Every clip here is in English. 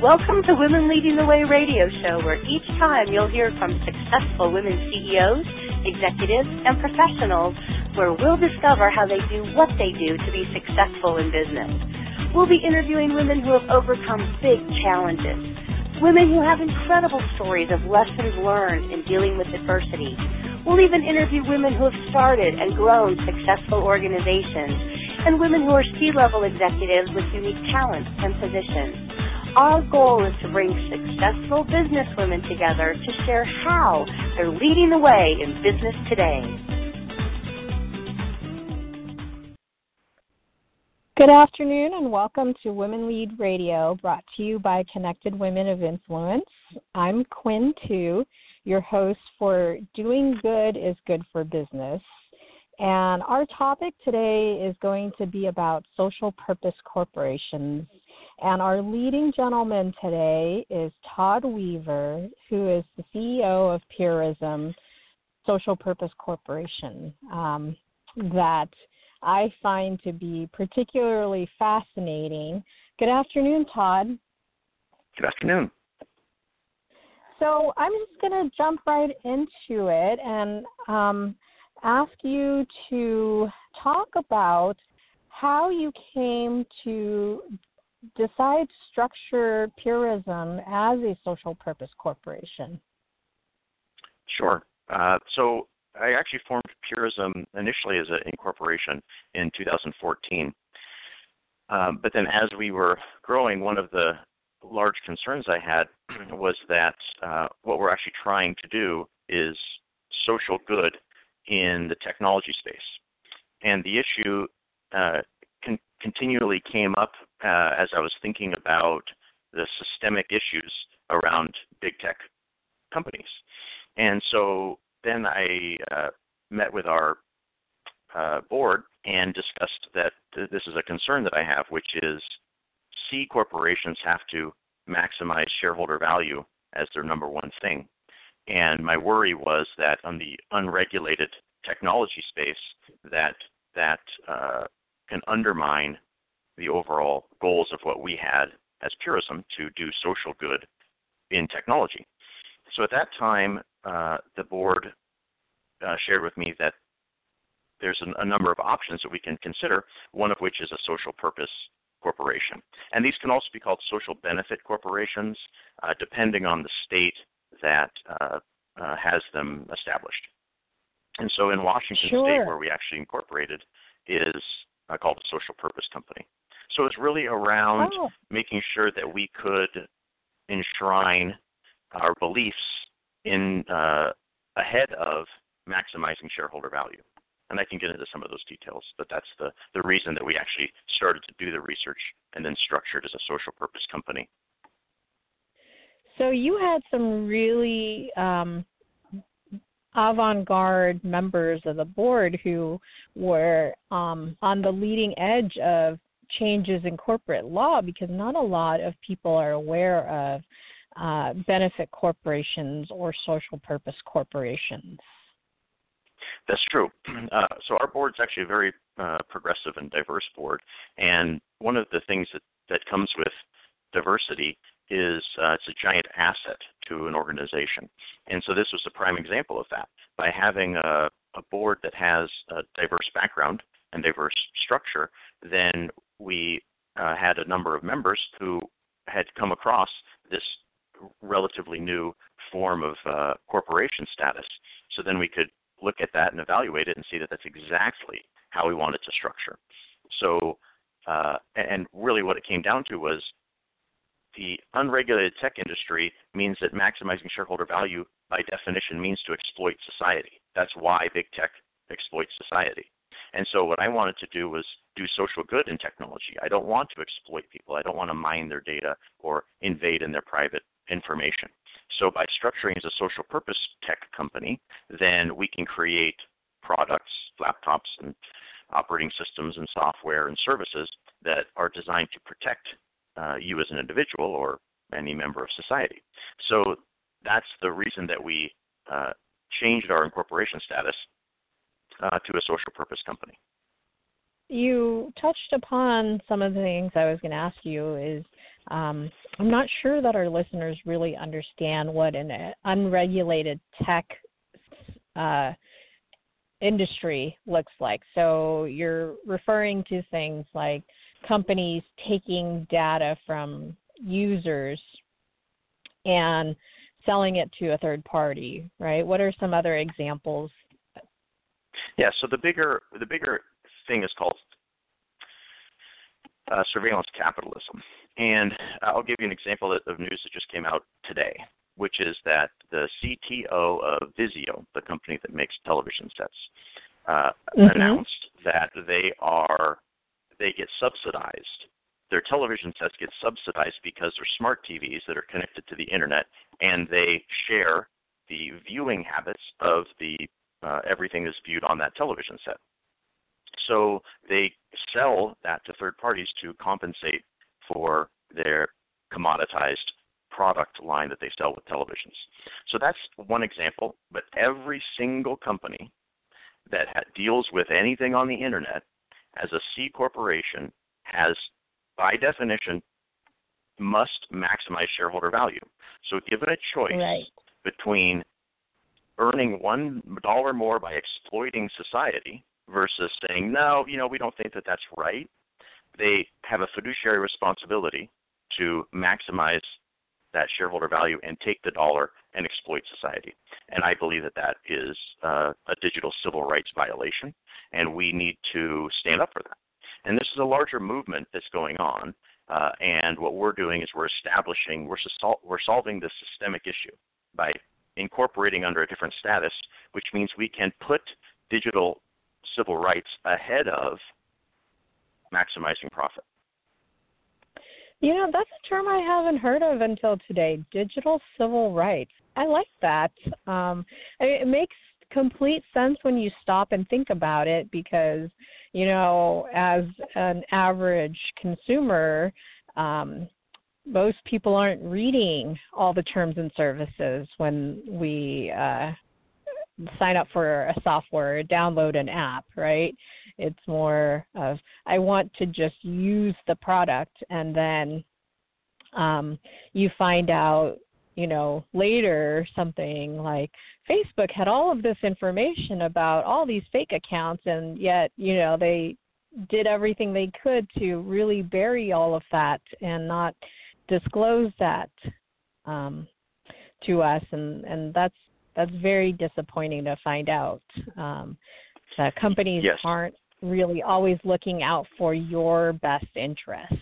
Welcome to Women Leading the Way radio show, where each time you'll hear from successful women CEOs, executives, and professionals, where we'll discover how they do what they do to be successful in business. We'll be interviewing women who have overcome big challenges, women who have incredible stories of lessons learned in dealing with adversity. We'll even interview women who have started and grown successful organizations, and women who are C-level executives with unique talents and positions. Our goal is to bring successful business women together to share how they're leading the way in business today. Good afternoon and welcome to Women Lead Radio, brought to you by Connected Women of Influence. I'm Quinn Tu, your host for Doing Good is Good for Business. And our topic today is going to be about social purpose corporations. And our leading gentleman today is Todd Weaver, who is the CEO of Purism Social Purpose Corporation, that I find to be particularly fascinating. Good afternoon, Todd. Good afternoon. So I'm just going to jump right into it and ask you to talk about how you came to decide to structure Purism as a social purpose corporation. Sure. So I actually formed Purism initially as an incorporation in 2014. But then as we were growing, one of the large concerns I had was that what we're actually trying to do is social good in the technology space. And the issue continually came up as I was thinking about the systemic issues around big tech companies. And so then I met with our board and discussed that this is a concern that I have, which is C corporations have to maximize shareholder value as their number one thing. And my worry was that on the unregulated technology space, that can undermine the overall goals of what we had as Purism to do social good in technology. So at that time, the board shared with me that there's a number of options that we can consider, one of which is a social purpose corporation. And these can also be called social benefit corporations, depending on the state that has them established. And so in Washington State, where we actually incorporated, is called a social purpose company. So it's really around making sure that we could enshrine our beliefs in ahead of maximizing shareholder value. And I can get into some of those details, but that's the reason that we actually started to do the research and then structured as a social purpose company. So you had some really avant-garde members of the board who were on the leading edge of changes in corporate law, because not a lot of people are aware of benefit corporations or social purpose corporations. That's true. So our board's actually a very progressive and diverse board, and one of the things that comes with diversity is it's a giant asset to an organization. And so this was a prime example of that. By having a board that has a diverse background and diverse structure, then we had a number of members who had come across this relatively new form of corporation status. So then we could look at that and evaluate it and see that that's exactly how we wanted to structure. So, and really what it came down to was the unregulated tech industry means that maximizing shareholder value by definition means to exploit society. That's why big tech exploits society. And so what I wanted to do was do social good in technology. I don't want to exploit people. I don't want to mine their data or invade in their private information. So by structuring as a social purpose tech company, then we can create products, laptops, and operating systems and software and services that are designed to protect you as an individual or any member of society. So that's the reason that we changed our incorporation status to a social purpose company. You touched upon some of the things I was going to ask you, is I'm not sure that our listeners really understand what an unregulated tech industry looks like. So you're referring to things like companies taking data from users and selling it to a third party, right? What are some other examples? Yeah, so the bigger thing is called surveillance capitalism. And I'll give you an example of news that just came out today, which is that the CTO of Vizio, the company that makes television sets, announced that they get subsidized. Their television sets get subsidized because they're smart TVs that are connected to the internet, and they share the viewing habits of the everything that's viewed on that television set. So they sell that to third parties to compensate for their commoditized product line that they sell with televisions. So that's one example, but every single company that deals with anything on the internet as a C corporation has, by definition, must maximize shareholder value. So given a choice between earning $1 more by exploiting society versus saying, no, we don't think that that's right, they have a fiduciary responsibility to maximize that shareholder value and take the dollar and exploit society. And I believe that that is a digital civil rights violation, and we need to stand up for that. And this is a larger movement that's going on, and what we're doing is we're solving this systemic issue by incorporating under a different status, which means we can put digital civil rights ahead of maximizing profit. That's a term I haven't heard of until today, digital civil rights. I like that. It makes complete sense when you stop and think about it because, as an average consumer, most people aren't reading all the terms and services when we sign up for a software or download an app, right? It's more of, I want to just use the product, and then you find out, later something like Facebook had all of this information about all these fake accounts, and yet, they did everything they could to really bury all of that and not disclose that to us, and that's very disappointing to find out. That companies aren't really always looking out for your best interests.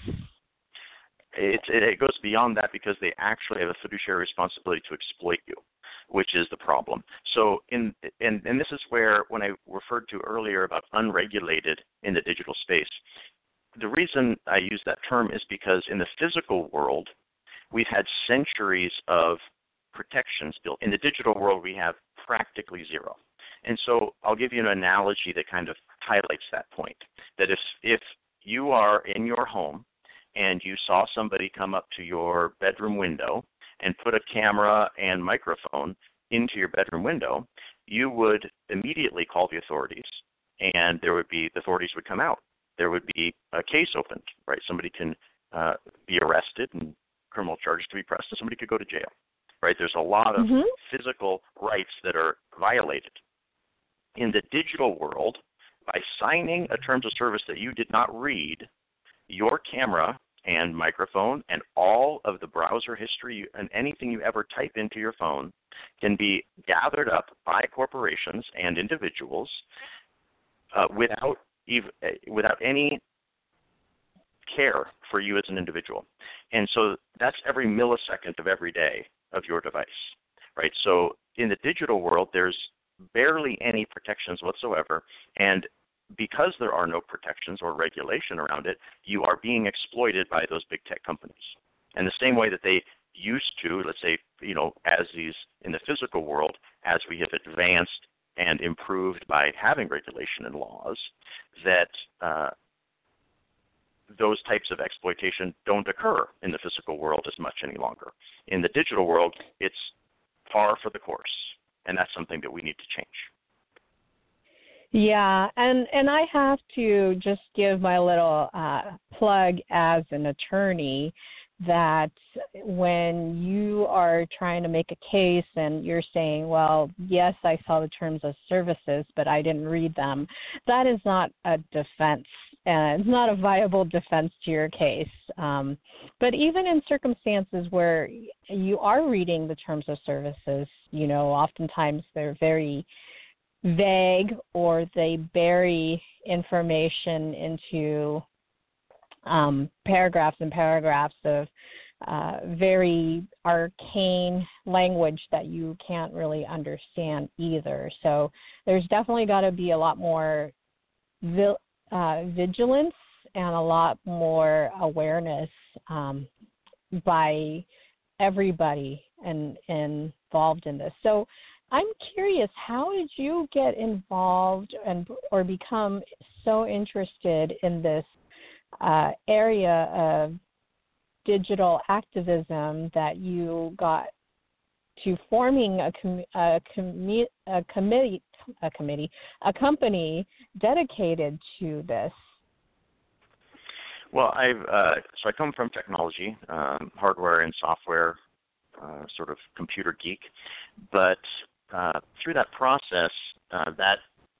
It goes beyond that because they actually have a fiduciary responsibility to exploit you, which is the problem. So, and this is where, when I referred to earlier about unregulated in the digital space, the reason I use that term is because in the physical world, we've had centuries of protections built. In the digital world, we have practically zero. And so I'll give you an analogy that kind of highlights that point, that if you are in your home and you saw somebody come up to your bedroom window and put a camera and microphone into your bedroom window, you would immediately call the authorities, and the authorities would come out. There would be a case opened, right? Somebody can be arrested and criminal charges to be pressed, and somebody could go to jail, right? There's a lot of physical rights that are violated. In the digital world, by signing a terms of service that you did not read, your camera and microphone and all of the browser history and anything you ever type into your phone can be gathered up by corporations and individuals without any care for you as an individual. And so that's every millisecond of every day of your device, right? So in the digital world, there's barely any protections whatsoever, and because there are no protections or regulation around it, you are being exploited by those big tech companies. And the same way that they used to, let's say, as these in the physical world, as we have advanced and improved by having regulation and laws, that those types of exploitation don't occur in the physical world as much any longer. In the digital world, it's par for the course, and that's something that we need to change. Yeah, and I have to just give my little plug as an attorney that when you are trying to make a case and you're saying, well, yes, I saw the terms of services, but I didn't read them, that is not a defense. It's not a viable defense to your case. But even in circumstances where you are reading the terms of services, oftentimes they're very vague, or they bury information into paragraphs and paragraphs of very arcane language that you can't really understand either. So there's definitely got to be a lot more vigilance and a lot more awareness by everybody involved in this. So I'm curious, how did you get involved or become so interested in this area of digital activism that you got to forming a company dedicated to this? Well, I come from technology, hardware and software, sort of computer geek, but through that process, that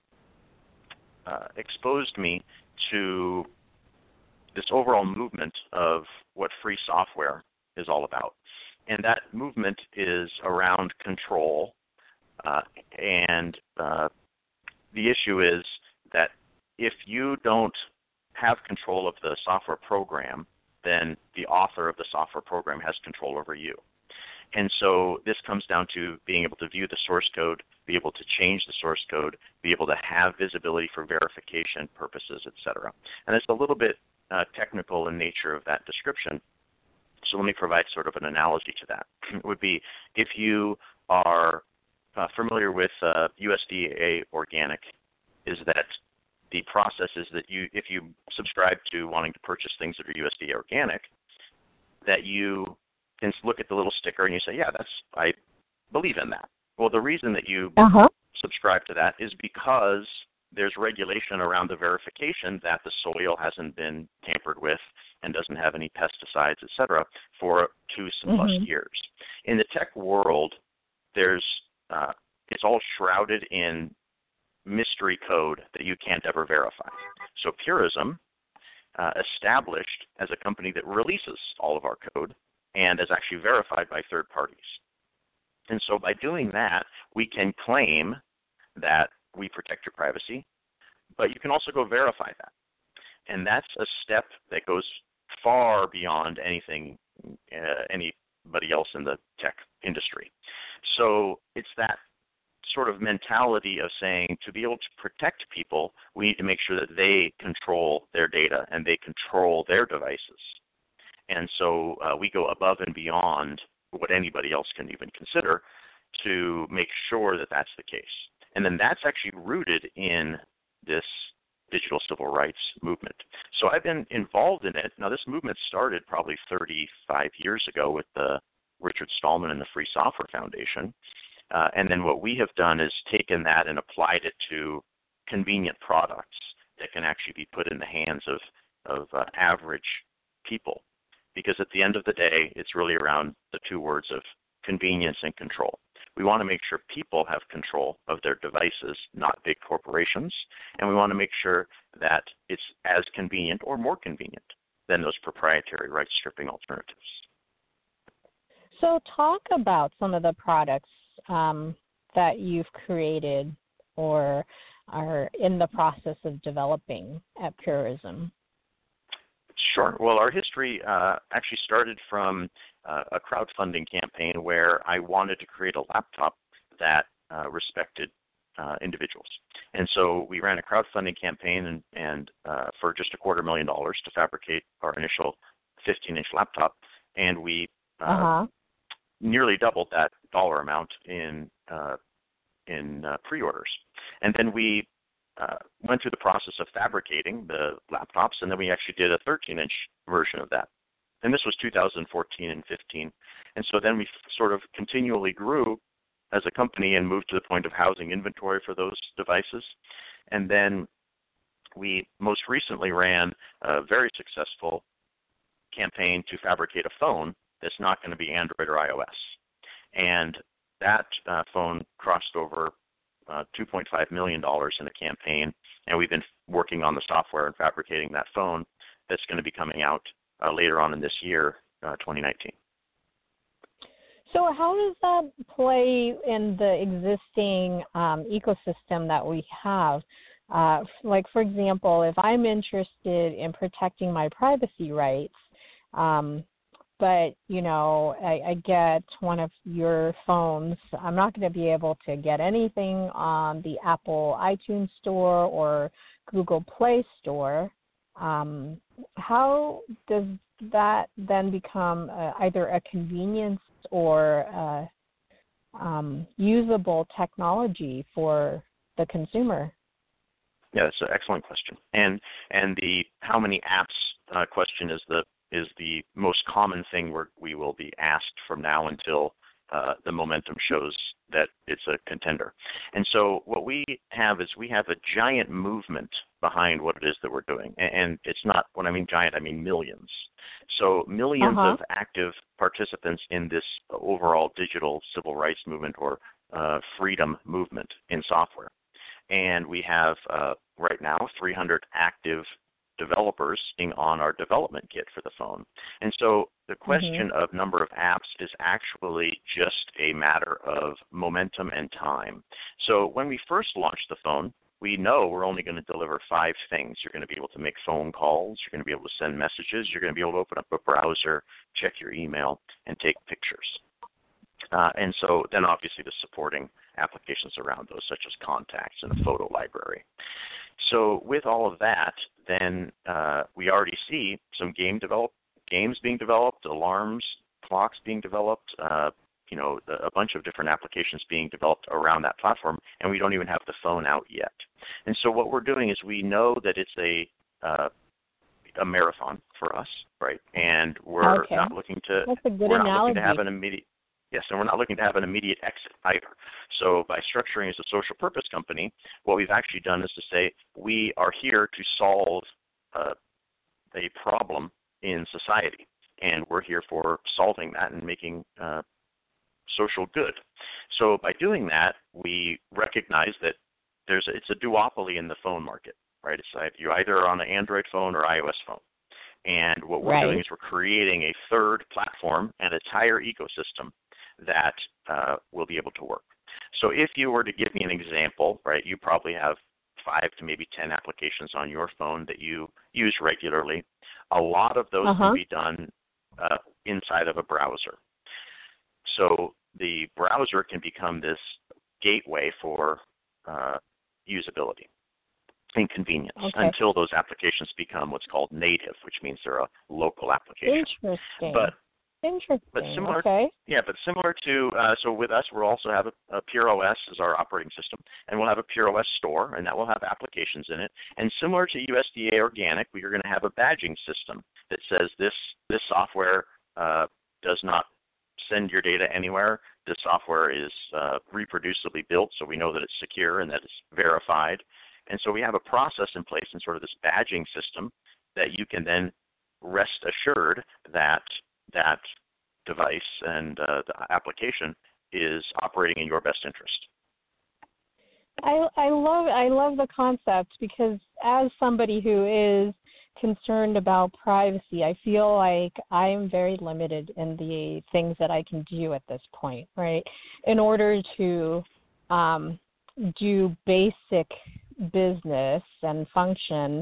exposed me to this overall movement of what free software is all about. And that movement is around control. And the issue is that if you don't have control of the software program, then the author of the software program has control over you. And so this comes down to being able to view the source code, be able to change the source code, be able to have visibility for verification purposes, et cetera. And it's a little bit technical in nature of that description. So let me provide sort of an analogy to that. It would be if you are familiar with USDA Organic, is that the process is that if you subscribe to wanting to purchase things that are USDA Organic, that you can look at the little sticker and you say, yeah, I believe in that. Well, the reason that you subscribe to that is because there's regulation around the verification that the soil hasn't been tampered with and doesn't have any pesticides, et cetera, for 2+ years. In the tech world, it's all shrouded in mystery code that you can't ever verify. So Purism, established as a company that releases all of our code and is actually verified by third parties. And so by doing that, we can claim that we protect your privacy, but you can also go verify that. And that's a step that goes far beyond anything anybody else in the tech industry. So it's that sort of mentality of saying to be able to protect people, we need to make sure that they control their data and they control their devices. And so we go above and beyond what anybody else can even consider to make sure that that's the case. And then that's actually rooted in this digital civil rights movement. So I've been involved in it. Now, this movement started probably 35 years ago with the Richard Stallman and the Free Software Foundation. And then what we have done is taken that and applied it to convenient products that can actually be put in the hands of average people. Because at the end of the day, it's really around the two words of convenience and control. We want to make sure people have control of their devices, not big corporations, and we want to make sure that it's as convenient or more convenient than those proprietary right-stripping alternatives. So talk about some of the products that you've created or are in the process of developing at Purism. Sure. Well, our history actually started from a crowdfunding campaign where I wanted to create a laptop that respected individuals. And so we ran a crowdfunding campaign and for just $250,000 to fabricate our initial 15-inch laptop, and we nearly doubled that dollar amount in pre-orders. And then we went through the process of fabricating the laptops, and then we actually did a 13-inch version of that. And this was 2014 and 15. And so then we sort of continually grew as a company and moved to the point of housing inventory for those devices. And then we most recently ran a very successful campaign to fabricate a phone that's not going to be Android or iOS. And that phone crossed over $2.5 million in the campaign, and we've been working on the software and fabricating that phone that's going to be coming out later on in this year, 2019. So how does that play in the existing ecosystem that we have? Like, for example, if I'm interested in protecting my privacy rights, but, you know, I get one of your phones, I'm not going to be able to get anything on the Apple iTunes Store or Google Play Store. How does that then become either a convenience or usable technology for the consumer? Yeah, that's an excellent question. And the how many apps question is the most common thing we will be asked from now until the momentum shows that it's a contender. And so what we have is we have a giant movement behind what it is that we're doing. And it's not, when I mean giant, I mean millions. So millions of active participants in this overall digital civil rights movement or freedom movement in software. And we have right now 300 active developers being on our development kit for the phone. And so the question of number of apps is actually just a matter of momentum and time. So when we first launched the phone, we know we're only going to deliver 5 things. You're going to be able to make phone calls. You're going to be able to send messages. You're going to be able to open up a browser, check your email, and take pictures. And so then obviously the supporting applications around those, such as contacts and a photo library. So with all of that, then we already see some games being developed, alarms, clocks being developed, a bunch of different applications being developed around that platform, and we don't even have the phone out yet. And so what we're doing is we know that it's a marathon for us, right? And we're not looking to have an immediate and we're not looking to have an immediate exit either. So by structuring as a social purpose company, what we've actually done is to say we are here to solve a problem in society, and we're here for solving that and making social good. So by doing that, we recognize that it's a duopoly in the phone market, right? It's you either are on an Android phone or iOS phone. And what we're doing is we're creating a third platform and entire ecosystem that will be able to work. So if you were to give me an example, right, you probably have 5 to maybe 10 applications on your phone that you use regularly. A lot of those can be done inside of a browser. So the browser can become this gateway for usability and convenience until those applications become what's called native, which means they're a local application. Interesting. But similar, but similar to, so with us, we'll also have a Pure OS as our operating system, and we'll have a Pure OS store, and that will have applications in it. And similar to USDA Organic, we are going to have a badging system that says this software does not send your data anywhere. This software is reproducibly built, so we know that it's secure and that it's verified. And so we have a process in place in sort of this badging system that you can then rest assured that that device and the application is operating in your best interest. I love the concept, because as somebody who is concerned about privacy, I feel like I am very limited in the things that I can do at this point, right? In order to do basic business and function,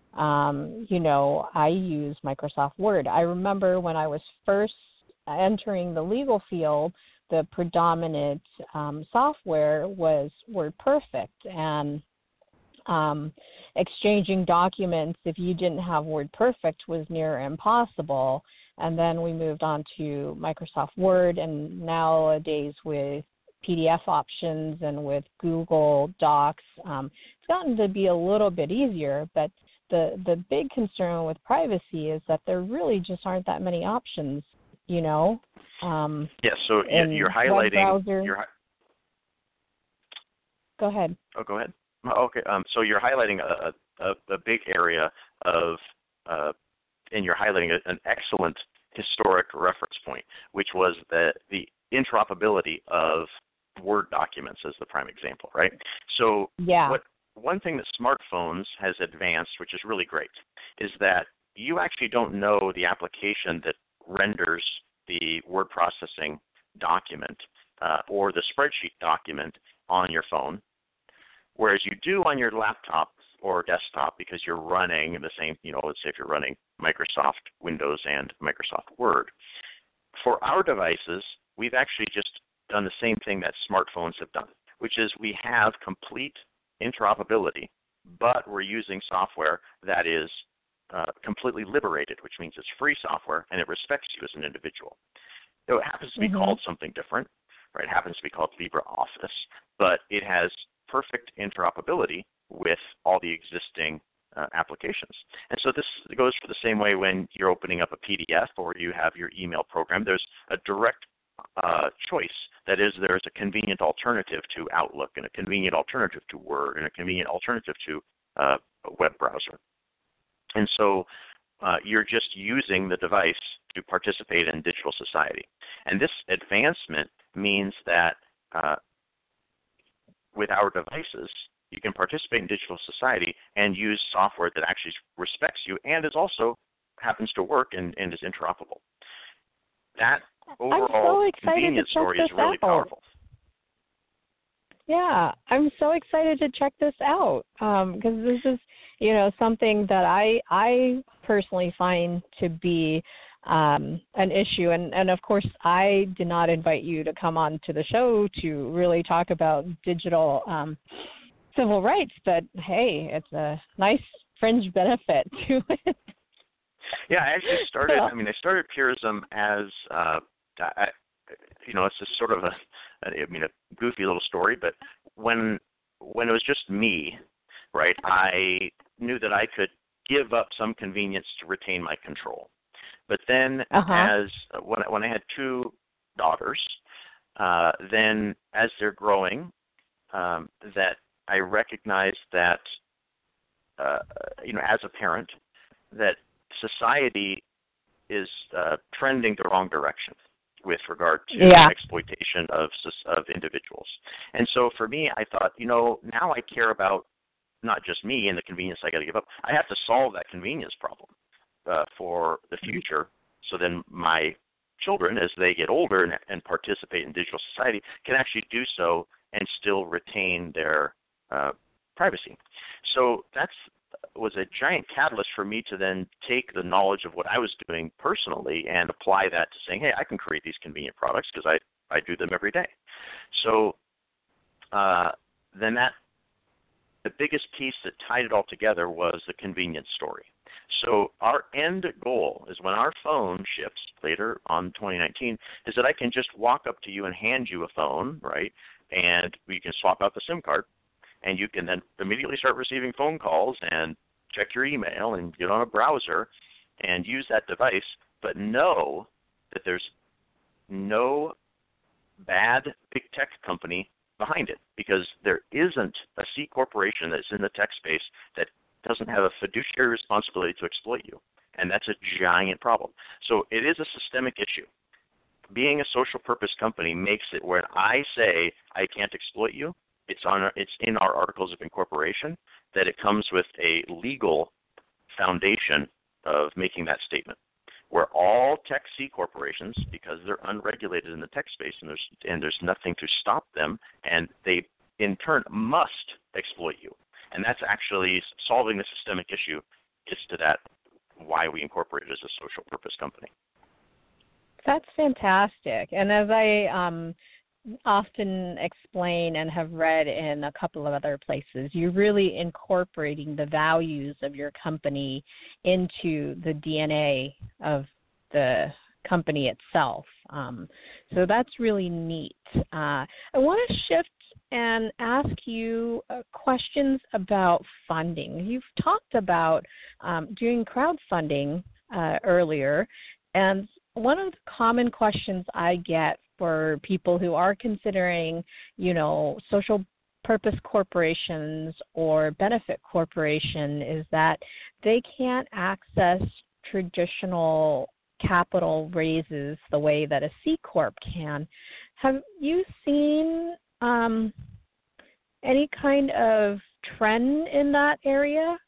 I use Microsoft Word. I remember when I was first entering the legal field, the predominant software was WordPerfect, and exchanging documents, if you didn't have WordPerfect, was near impossible. And then we moved on to Microsoft Word, and nowadays with PDF options and with Google Docs, it's gotten to be a little bit easier, but the big concern with privacy is that there really just aren't that many options, so you're highlighting. Go ahead. Oh, go ahead. Okay. So you're highlighting a big area of and you're highlighting an excellent historic reference point, which was the interoperability of Word documents as the prime example, right? So one thing that smartphones has advanced, which is really great, is that you actually don't know the application that renders the word processing document or the spreadsheet document on your phone, whereas you do on your laptop or desktop because you're running the same, let's say if you're running Microsoft Windows and Microsoft Word. For our devices, we've actually just done the same thing that smartphones have done, which is we have complete interoperability, but we're using software that is completely liberated, which means it's free software and it respects you as an individual. So it happens to be called something different, right? It happens to be called LibreOffice, but it has perfect interoperability with all the existing applications. And so this goes for the same way when you're opening up a PDF or you have your email program. There's a direct choice. That is, there's a convenient alternative to Outlook and a convenient alternative to Word and a convenient alternative to a web browser. And so you're just using the device to participate in digital society. And this advancement means that with our devices, you can participate in digital society and use software that actually respects you and is also happens to work and is interoperable. That overall convenience story is really powerful. Yeah, I'm so excited to check this out because this is, something that I personally find to be an issue. And of course, I did not invite you to come on to the show to really talk about digital civil rights, but hey, it's a nice fringe benefit to it. Yeah, I actually started. I started Purism as, it's just sort of a goofy little story. But when it was just me, right, I knew that I could give up some convenience to retain my control. But then, when I had two daughters, then as they're growing, that I recognized that, as a parent, that society is trending the wrong direction with regard to exploitation of individuals. And so for me, I thought, now I care about not just me and the convenience I got to give up. I have to solve that convenience problem for the future. So then my children, as they get older and participate in digital society, can actually do so and still retain their privacy. So that was a giant catalyst for me to then take the knowledge of what I was doing personally and apply that to saying, hey, I can create these convenient products because I do them every day. So then the biggest piece that tied it all together was the convenience story. So our end goal is when our phone ships later on 2019 is that I can just walk up to you and hand you a phone, right? And we can swap out the SIM card, and you can then immediately start receiving phone calls and check your email and get on a browser and use that device, but know that there's no bad big tech company behind it, because there isn't a C corporation that's in the tech space that doesn't have a fiduciary responsibility to exploit you, and that's a giant problem. So it is a systemic issue. Being a social purpose company makes it where I say I can't exploit you, it's in our articles of incorporation that it comes with a legal foundation of making that statement, where all tech C corporations, because they're unregulated in the tech space and there's nothing to stop them, and they in turn must exploit you. And that's actually solving the systemic issue gets to that, why we incorporated as a social purpose company. That's fantastic. And as I often explain and have read in a couple of other places, you're really incorporating the values of your company into the DNA of the company itself. So that's really neat. I want to shift and ask you questions about funding. You've talked about doing crowdfunding earlier, and one of the common questions I get for people who are considering, social purpose corporations or benefit corporation is that they can't access traditional capital raises the way that a C Corp can. Have you seen any kind of trend in that area?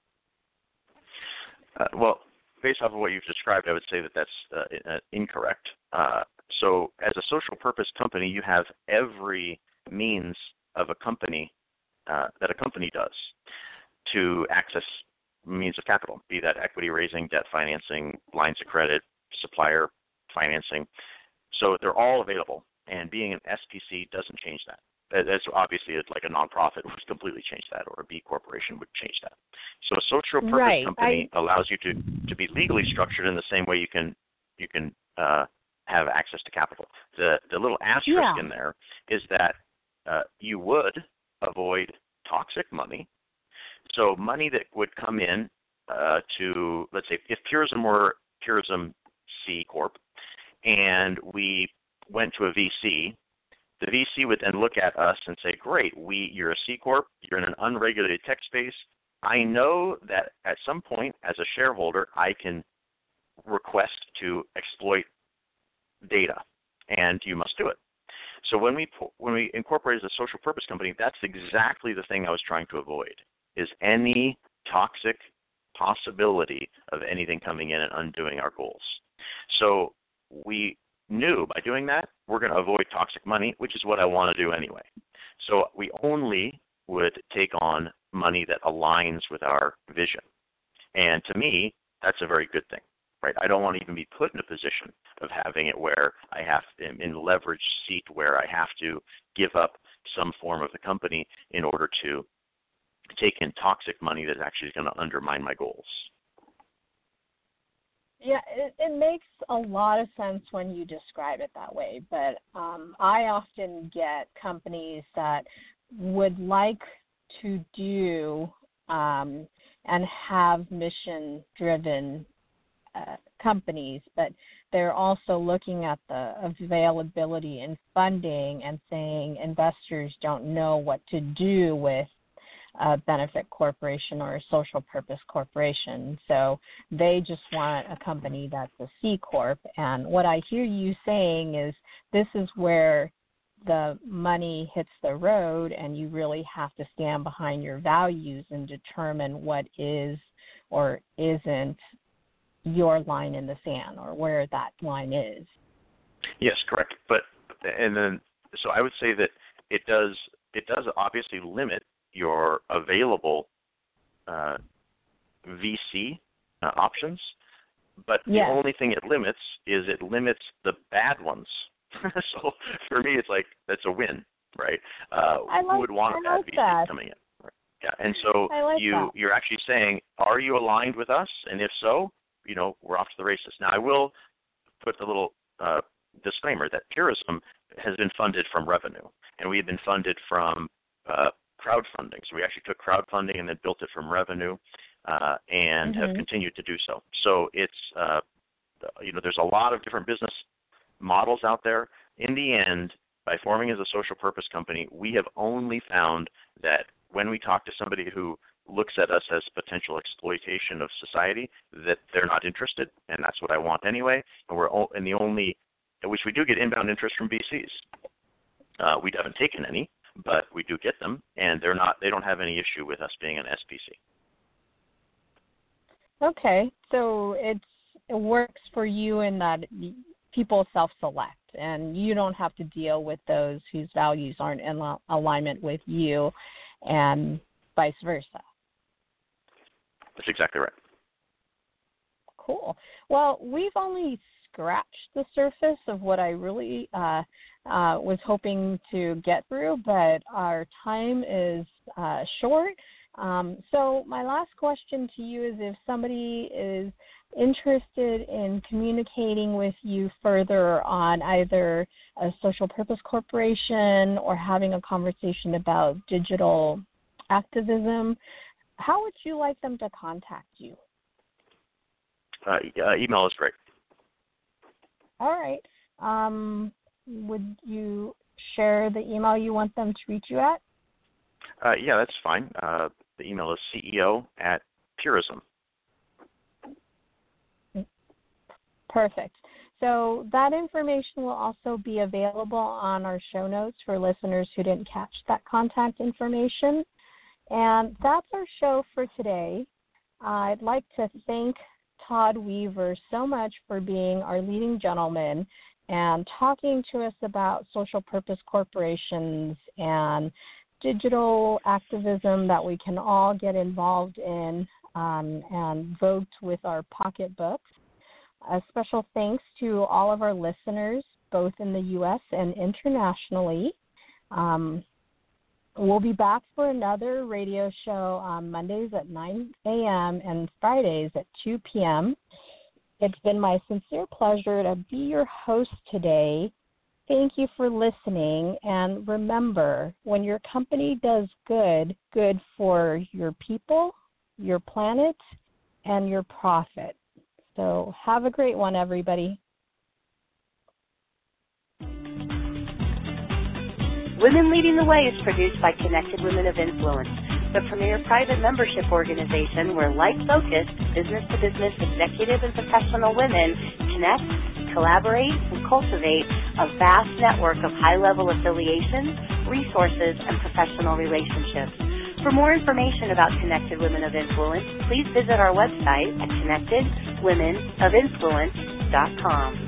Well, based off of what you've described, I would say that that's incorrect. So as a social purpose company, you have every means of a company that a company does to access means of capital, be that equity raising, debt financing, lines of credit, supplier financing. So they're all available, and being an SPC doesn't change that. That's obviously like a nonprofit would completely change that, or a B corporation would change that. So a social purpose company allows you to be legally structured in the same way you can have access to capital. The little asterisk in there is that you would avoid toxic money. So money that would come in to, let's say, if Purism were Purism C Corp, and we went to a VC, the VC would then look at us and say, great, you're a C Corp, you're in an unregulated tech space. I know that at some point as a shareholder, I can request to exploit data, and you must do it. So when we incorporated as a social purpose company, that's exactly the thing I was trying to avoid, is any toxic possibility of anything coming in and undoing our goals. So we knew by doing that, we're going to avoid toxic money, which is what I want to do anyway. So we only would take on money that aligns with our vision. And to me, that's a very good thing, right? I don't want to even be put in a position of having it where I have in a leveraged seat where I have to give up some form of the company in order to take in toxic money that actually is going to undermine my goals. Yeah, it makes a lot of sense when you describe it that way, but I often get companies that would like to do and have mission-driven companies, but they're also looking at the availability and funding and saying investors don't know what to do with a benefit corporation or a social purpose corporation. So they just want a company that's a C Corp. And what I hear you saying is this is where the money hits the road and you really have to stand behind your values and determine what is or isn't your line in the sand or where that line is. Yes, correct. So I would say that it does obviously limit your available VC options, but the only thing it limits is it limits the bad ones. So for me, it's like that's a win, right? Who would want a bad VC coming in? Right? Yeah, and so you're actually saying, are you aligned with us? And if so, we're off to the races. Now, I will put a little disclaimer that Purism has been funded from revenue, and we have been funded from crowdfunding. So we actually took crowdfunding and then built it from revenue, and have continued to do so. So it's there's a lot of different business models out there. In the end, by forming as a social purpose company, we have only found that when we talk to somebody who looks at us as potential exploitation of society, that they're not interested, and that's what I want anyway. And which we do get inbound interest from VCs. We haven't taken any, but we do get them, and they don't have any issue with us being an SPC. Okay, so it works for you in that people self-select, and you don't have to deal with those whose values aren't in alignment with you, and vice versa. That's exactly right. Cool. Well, we've only scratched the surface of what I really was hoping to get through, but our time is short. So my last question to you is if somebody is interested in communicating with you further on either a social purpose corporation or having a conversation about digital activism, how would you like them to contact you? Email is great. All right. Would you share the email you want them to reach you at? Yeah, that's fine. The email is CEO@Purism. Perfect. So that information will also be available on our show notes for listeners who didn't catch that contact information. And that's our show for today. I'd like to thank Todd Weaver so much for being our leading gentleman and talking to us about social purpose corporations and digital activism that we can all get involved in and vote with our pocketbooks. A special thanks to all of our listeners, both in the U.S. and internationally. We'll be back for another radio show on Mondays at 9 a.m. and Fridays at 2 p.m. It's been my sincere pleasure to be your host today. Thank you for listening. And remember, when your company does good for your people, your planet, and your profit. So have a great one, everybody. Women Leading the Way is produced by Connected Women of Influence, the premier private membership organization where like-focused, business-to-business executive and professional women connect, collaborate, and cultivate a vast network of high-level affiliations, resources, and professional relationships. For more information about Connected Women of Influence, please visit our website at connectedwomenofinfluence.com.